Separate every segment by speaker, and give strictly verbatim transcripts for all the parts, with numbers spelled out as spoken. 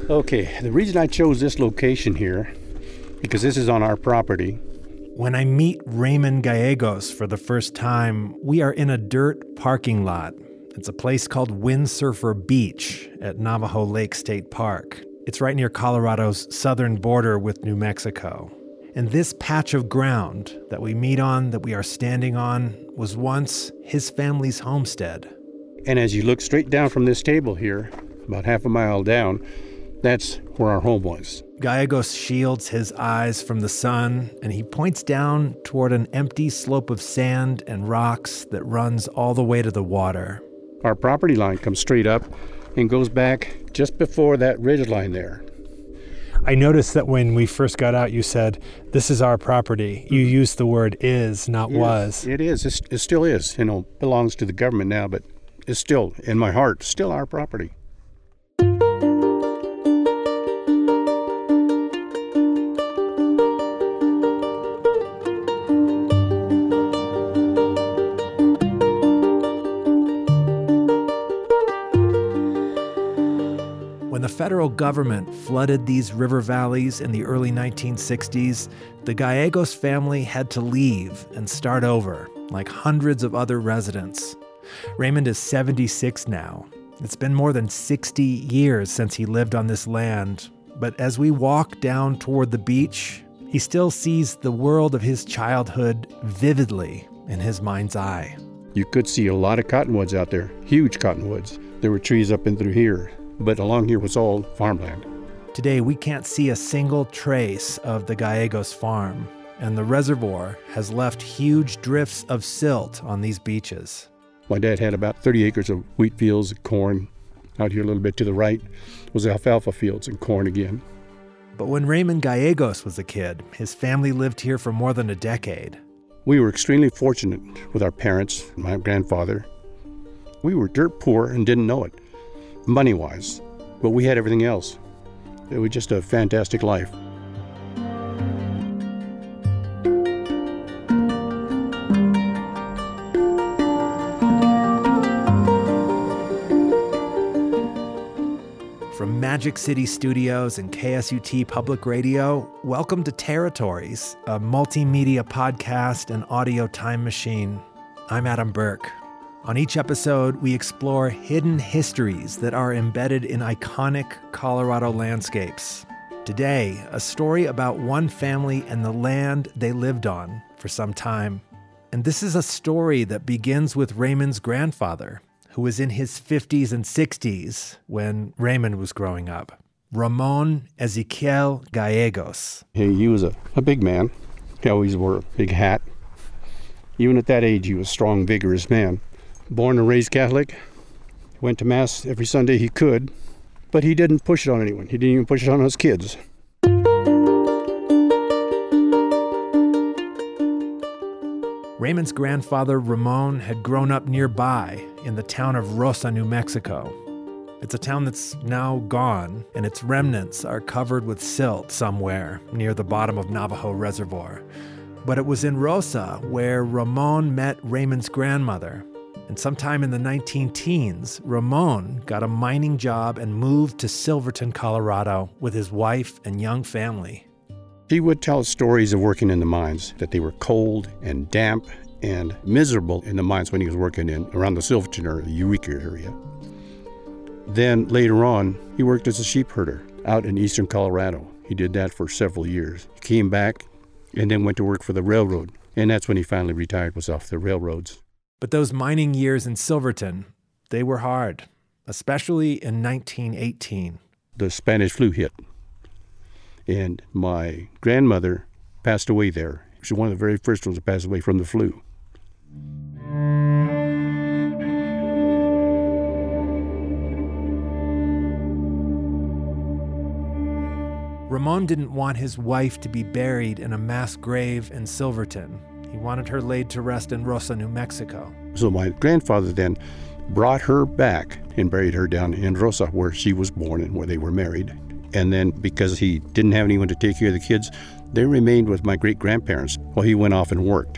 Speaker 1: Okay, the reason I chose this location here, because this is on our property.
Speaker 2: When I meet Raymond Gallegos for the first time, we are in a dirt parking lot. It's a place called Windsurfer Beach at Navajo Lake State Park. It's right near Colorado's southern border with New Mexico. And this patch of ground that we meet on, that we are standing on, was once his family's homestead.
Speaker 1: And as you look straight down from this table here, about half a mile down, that's where our home was.
Speaker 2: Gallegos shields his eyes from the sun, and he points down toward an empty slope of sand and rocks that runs all the way to the water.
Speaker 1: Our property line comes straight up and goes back just before that ridge line there.
Speaker 2: I noticed that when we first got out, you said, this is our property. You used the word is, not
Speaker 1: Yes,
Speaker 2: was.
Speaker 1: It is. It's, it still is. You know, belongs to the government now, but it's still, in my heart, still our property.
Speaker 2: When the federal government flooded these river valleys in the early nineteen sixties, the Gallegos family had to leave and start over, like hundreds of other residents. Raymond is seventy-six now. It's been more than sixty years since he lived on this land, but as we walk down toward the beach, he still sees the world of his childhood vividly in his mind's eye.
Speaker 1: You could see a lot of cottonwoods out there, huge cottonwoods. There were trees up and through here, but along here was all farmland.
Speaker 2: Today, we can't see a single trace of the Gallegos farm, and the reservoir has left huge drifts of silt on these beaches.
Speaker 1: My dad had about thirty acres of wheat fields and corn. Out here a little bit to the right was alfalfa fields and corn again.
Speaker 2: But when Raymond Gallegos was a kid, his family lived here for more than a decade.
Speaker 1: We were extremely fortunate with our parents, my grandfather. We were dirt poor and didn't know it, money-wise, but we had everything else. It was just a fantastic life.
Speaker 2: From Magic City Studios and K S U T Public Radio, welcome to Territories, a multimedia podcast and audio time machine. I'm Adam Burke. On each episode, we explore hidden histories that are embedded in iconic Colorado landscapes. Today, a story about one family and the land they lived on for some time. And this is a story that begins with Raymond's grandfather, who was in his fifties and sixties when Raymond was growing up. Ramon Ezequiel Gallegos.
Speaker 1: He, he was a, a big man. He always wore a big hat. Even at that age, he was a strong, vigorous man. Born and raised Catholic, went to Mass every Sunday he could, but he didn't push it on anyone. He didn't even push it on us kids.
Speaker 2: Raymond's grandfather, Ramon, had grown up nearby in the town of Rosa, New Mexico. It's a town that's now gone, and its remnants are covered with silt somewhere near the bottom of Navajo Reservoir. But it was in Rosa where Ramon met Raymond's grandmother. And sometime in the nineteen teens, Ramon got a mining job and moved to Silverton, Colorado with his wife and young family.
Speaker 1: He would tell us stories of working in the mines, that they were cold and damp and miserable in the mines when he was working in around the Silverton or the Eureka area. Then later on, he worked as a sheep herder out in eastern Colorado. He did that for several years. He came back and then went to work for the railroad. And that's when he finally retired, was off the railroads.
Speaker 2: But those mining years in Silverton, they were hard, especially in nineteen eighteen.
Speaker 1: The Spanish flu hit, and my grandmother passed away there. She was one of the very first ones to pass away from the flu.
Speaker 2: Ramon didn't want his wife to be buried in a mass grave in Silverton. He wanted her laid to rest in Rosa, New Mexico.
Speaker 1: So my grandfather then brought her back and buried her down in Rosa, where she was born and where they were married. And then because he didn't have anyone to take care of the kids, they remained with my great-grandparents while he went off and worked.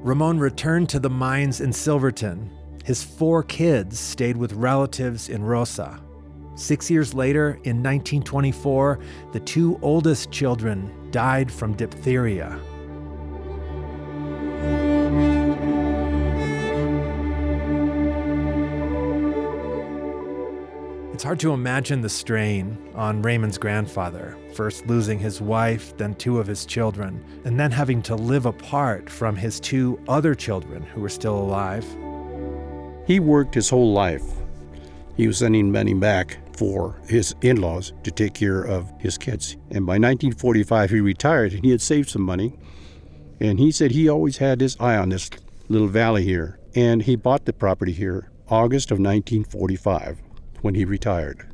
Speaker 2: Ramon returned to the mines in Silverton. His four kids stayed with relatives in Rosa. Six years later, in nineteen twenty-four, the two oldest children died from diphtheria. It's hard to imagine the strain on Raymond's grandfather, first losing his wife, then two of his children, and then having to live apart from his two other children who were still alive.
Speaker 1: He worked his whole life. He was sending money back for his in-laws to take care of his kids. And by nineteen forty-five, he retired and he had saved some money. And he said he always had his eye on this little valley here. And he bought the property here August of nineteen forty-five when he retired.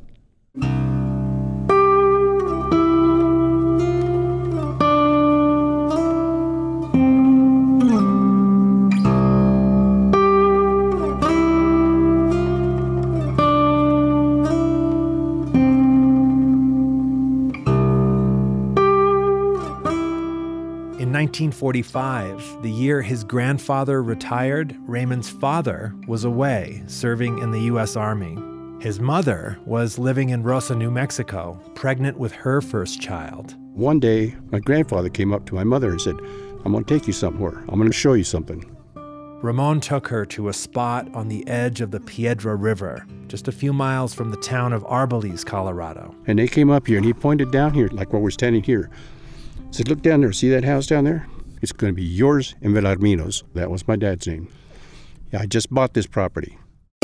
Speaker 2: In nineteen forty-five, the year his grandfather retired, Raymond's father was away, serving in the U S Army. His mother was living in Rosa, New Mexico, pregnant with her first child.
Speaker 1: One day, my grandfather came up to my mother and said, "I'm going to take you somewhere. I'm going to show you something."
Speaker 2: Ramon took her to a spot on the edge of the Piedra River, just a few miles from the town of Arbalise, Colorado.
Speaker 1: And they came up here and he pointed down here, like where we're standing here. He said, "Look down there. See that house down there? It's going to be yours and Villarmino's." That was my dad's name. Yeah, I just bought this property.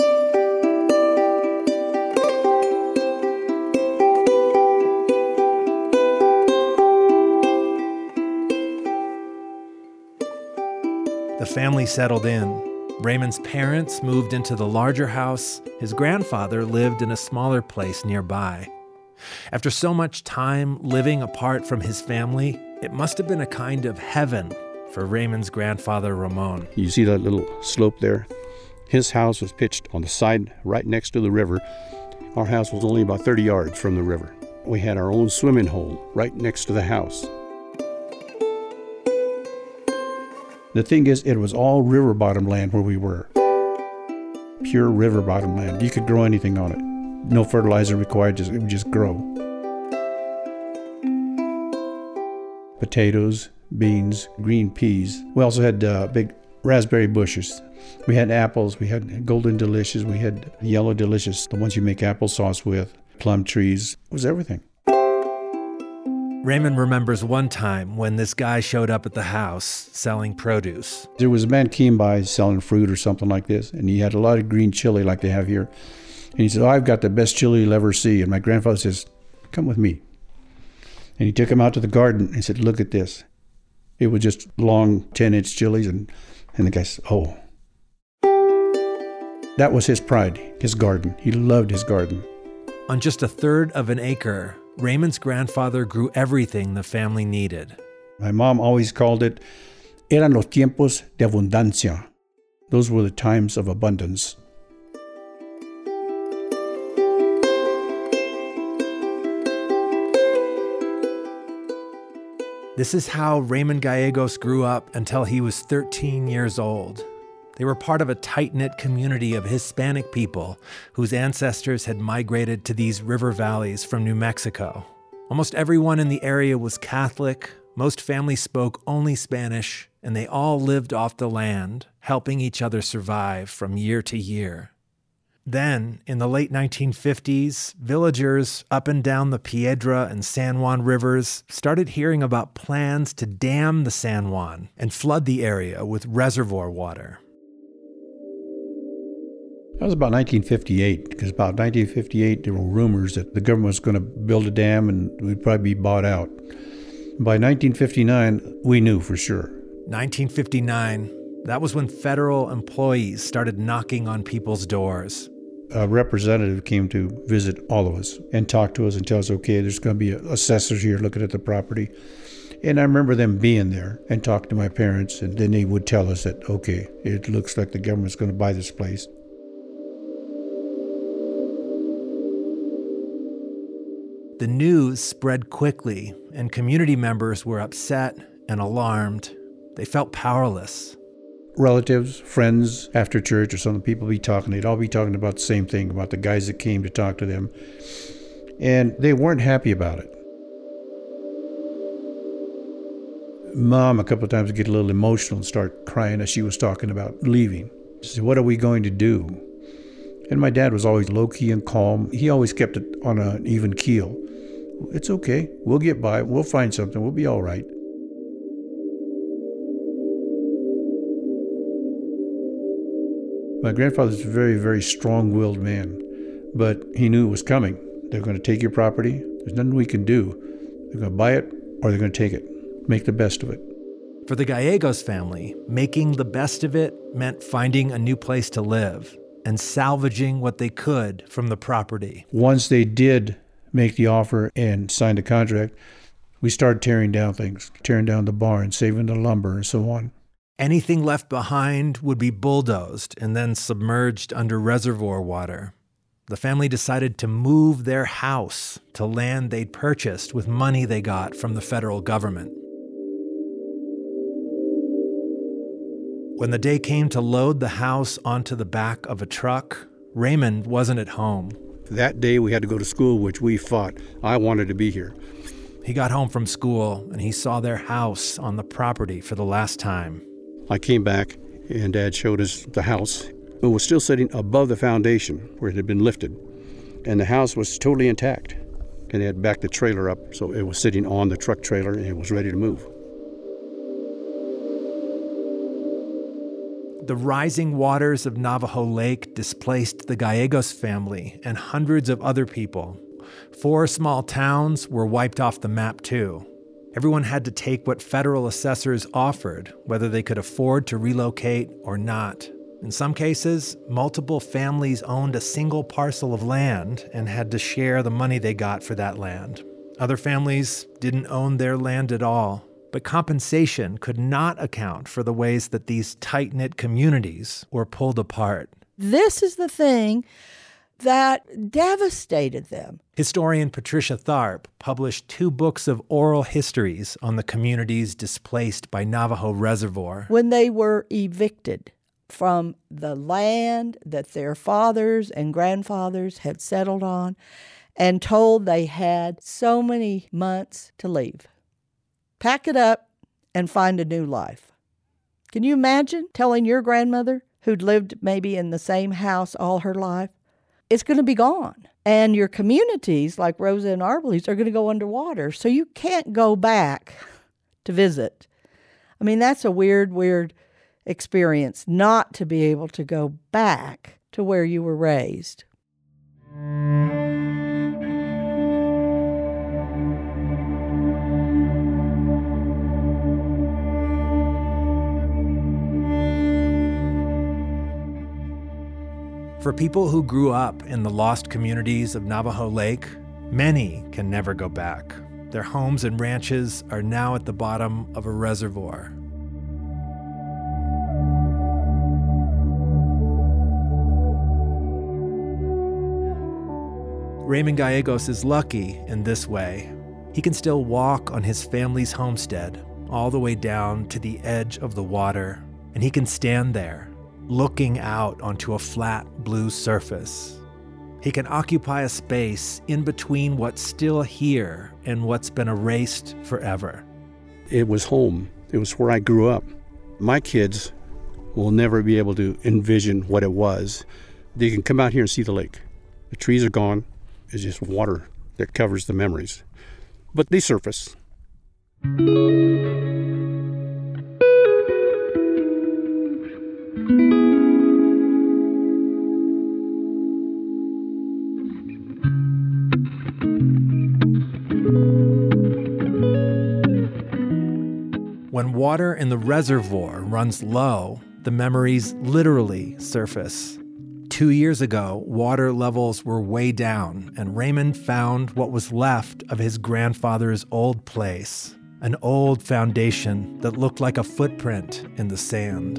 Speaker 2: The family settled in. Raymond's parents moved into the larger house. His grandfather lived in a smaller place nearby. After so much time living apart from his family, it must have been a kind of heaven for Raymond's grandfather, Ramon.
Speaker 1: You see that little slope there? His house was pitched on the side right next to the river. Our house was only about thirty yards from the river. We had our own swimming hole right next to the house. The thing is, it was all river bottom land where we were. Pure river bottom land. You could grow anything on it. No fertilizer required, just, it would just grow. Potatoes, beans, green peas. We also had uh, big raspberry bushes. We had apples, we had golden delicious, we had yellow delicious, the ones you make applesauce with, plum trees. It was everything.
Speaker 2: Raymond remembers one time when this guy showed up at the house selling produce.
Speaker 1: There was a man came by selling fruit or something like this, and he had a lot of green chili like they have here. And he said, "Oh, I've got the best chili you'll ever see." And my grandfather says, "Come with me." And he took him out to the garden and said, "Look at this." It was just long ten-inch chilies, and, and the guy said, "Oh." That was his pride, his garden. He loved his garden.
Speaker 2: On just a third of an acre, Raymond's grandfather grew everything the family needed.
Speaker 1: My mom always called it, eran los tiempos de abundancia. Those were the times of abundance.
Speaker 2: This is how Raymond Gallegos grew up until he was thirteen years old. They were part of a tight-knit community of Hispanic people whose ancestors had migrated to these river valleys from New Mexico. Almost everyone in the area was Catholic, most families spoke only Spanish, and they all lived off the land, helping each other survive from year to year. Then, in the late nineteen fifties, villagers up and down the Piedra and San Juan rivers started hearing about plans to dam the San Juan and flood the area with reservoir water.
Speaker 1: That was about nineteen fifty-eight, because about nineteen fifty-eight, there were rumors that the government was going to build a dam and we'd probably be bought out. By nineteen fifty-nine, we knew for sure.
Speaker 2: nineteen fifty-nine, that was when federal employees started knocking on people's doors.
Speaker 1: A representative came to visit all of us and talk to us and tell us, okay, there's going to be assessors here looking at the property. And I remember them being there and talking to my parents, and then they would tell us that, okay, it looks like the government's going to buy this place.
Speaker 2: The news spread quickly, and community members were upset and alarmed. They felt powerless.
Speaker 1: relatives, friends after church or something, people be talking. They'd all be talking about the same thing, about the guys that came to talk to them. And they weren't happy about it. Mom, a couple of times, would get a little emotional and start crying as she was talking about leaving. She said, what are we going to do? And my dad was always low-key and calm. He always kept it on an even keel. It's okay. We'll get by. We'll find something. We'll be all right. My grandfather's a very, very strong-willed man, but he knew it was coming. They're going to take your property. There's nothing we can do. They're going to buy it or they're going to take it. Make the best of it.
Speaker 2: For the Gallegos family, making the best of it meant finding a new place to live and salvaging what they could from the property.
Speaker 1: Once they did make the offer and sign the contract, we started tearing down things, tearing down the barn, saving the lumber, and so on.
Speaker 2: Anything left behind would be bulldozed and then submerged under reservoir water. The family decided to move their house to land they'd purchased with money they got from the federal government. When the day came to load the house onto the back of a truck, Raymond wasn't at home.
Speaker 1: That day we had to go to school, which we fought. I wanted to be here.
Speaker 2: He got home from school and he saw their house on the property for the last time.
Speaker 1: I came back and Dad showed us the house. It was still sitting above the foundation where it had been lifted. And the house was totally intact. And they had backed the trailer up, so it was sitting on the truck trailer and it was ready to move.
Speaker 2: The rising waters of Navajo Lake displaced the Gallegos family and hundreds of other people. Four small towns were wiped off the map too. Everyone had to take what federal assessors offered, whether they could afford to relocate or not. In some cases, multiple families owned a single parcel of land and had to share the money they got for that land. Other families didn't own their land at all, but compensation could not account for the ways that these tight-knit communities were pulled apart.
Speaker 3: This is the thing that devastated them.
Speaker 2: Historian Patricia Tharp published two books of oral histories on the communities displaced by Navajo Reservoir.
Speaker 3: When they were evicted from the land that their fathers and grandfathers had settled on and told they had so many months to leave. Pack it up and find a new life. Can you imagine telling your grandmother, who'd lived maybe in the same house all her life, it's going to be gone? And your communities, like Rosa and Arbalese, are going to go underwater. So you can't go back to visit. I mean, that's a weird, weird experience, not to be able to go back to where you were raised.
Speaker 2: For people who grew up in the lost communities of Navajo Lake, many can never go back. Their homes and ranches are now at the bottom of a reservoir. Raymond Gallegos is lucky in this way. He can still walk on his family's homestead all the way down to the edge of the water, and he can stand there, looking out onto a flat blue surface. He can occupy a space in between what's still here and what's been erased forever.
Speaker 1: It was home. It was where I grew up. My kids will never be able to envision what it was. They can come out here and see the lake. The trees are gone. It's just water that covers the memories. But they surface.
Speaker 2: When water in the reservoir runs low, the memories literally surface. Two years ago, water levels were way down, and Raymond found what was left of his grandfather's old place, an old foundation that looked like a footprint in the sand.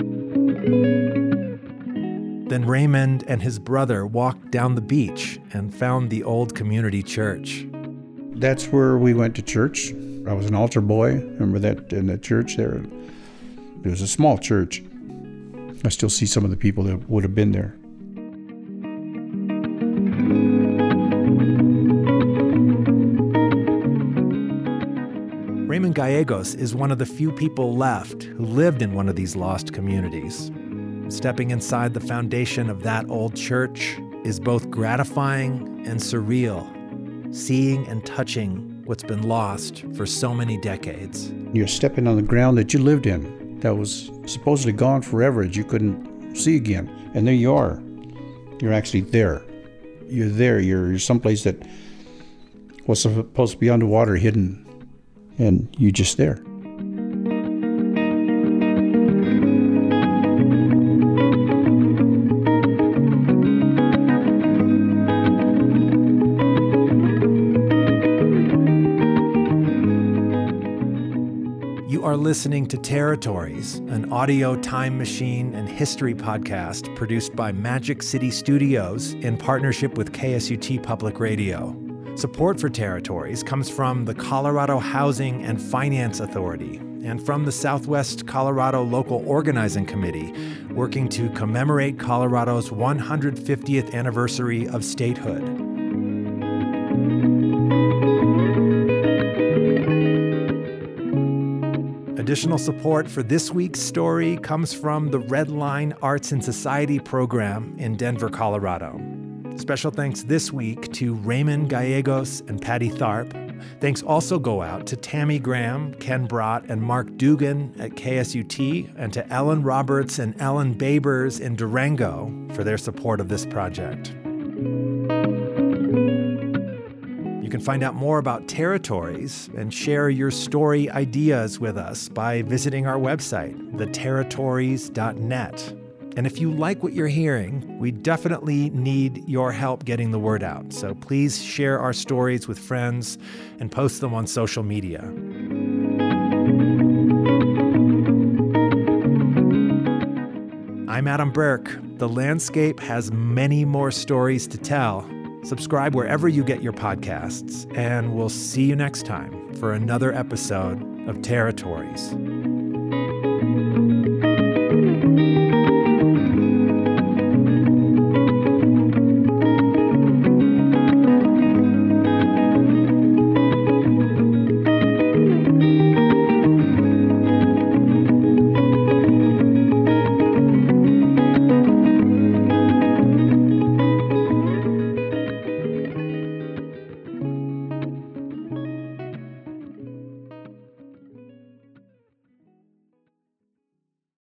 Speaker 2: Then Raymond and his brother walked down the beach and found the old community church.
Speaker 1: That's where we went to church. I was an altar boy. Remember that in the church there? It was a small church. I still see some of the people that would have been there.
Speaker 2: Raymond Gallegos is one of the few people left who lived in one of these lost communities. Stepping inside the foundation of that old church is both gratifying and surreal, seeing and touching what's been lost for so many decades.
Speaker 1: You're stepping on the ground that you lived in, that was supposedly gone forever, that you couldn't see again. And there you are. You're actually there. You're there. You're, you're someplace that was supposed to be underwater, hidden, and you're just there.
Speaker 2: You are listening to Territories, an audio time machine and history podcast produced by Magic City Studios in partnership with K S U T Public Radio. Support for Territories comes from the Colorado Housing and Finance Authority and from the Southwest Colorado Local Organizing Committee, working to commemorate Colorado's one hundred fiftieth anniversary of statehood. Additional support for this week's story comes from the Red Line Arts and Society program in Denver, Colorado. Special thanks this week to Raymond Gallegos and Patty Tharp. Thanks also go out to Tammy Graham, Ken Brott, and Mark Dugan at K S U T, and to Ellen Roberts and Ellen Babers in Durango for their support of this project. You can find out more about Territories and share your story ideas with us by visiting our website, the territories dot net. And if you like what you're hearing, we definitely need your help getting the word out. So please share our stories with friends and post them on social media. I'm Adam Burke. The landscape has many more stories to tell. Subscribe wherever you get your podcasts, and we'll see you next time for another episode of Territories.